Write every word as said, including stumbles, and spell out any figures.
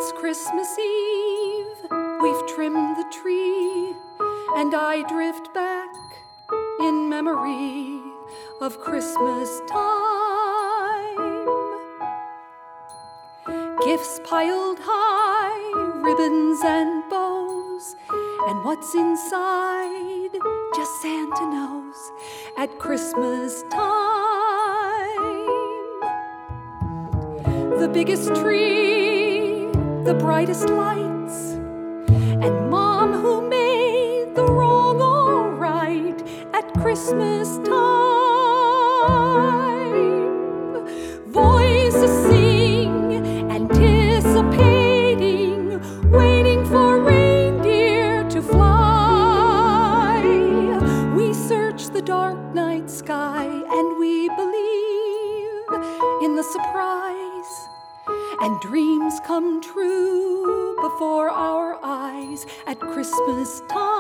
It's Christmas Eve, we've trimmed the tree, and I drift back in memory of Christmas time. Gifts piled high, ribbons and bows, and what's inside, just Santa knows at Christmas time. The biggest tree, the brightest lights, and Mom who made the wrong all right at Christmas time. Voices sing, anticipating, waiting for reindeer to fly. We search the dark night sky and we believe in the surprise. And dreams come true before our eyes at Christmas time.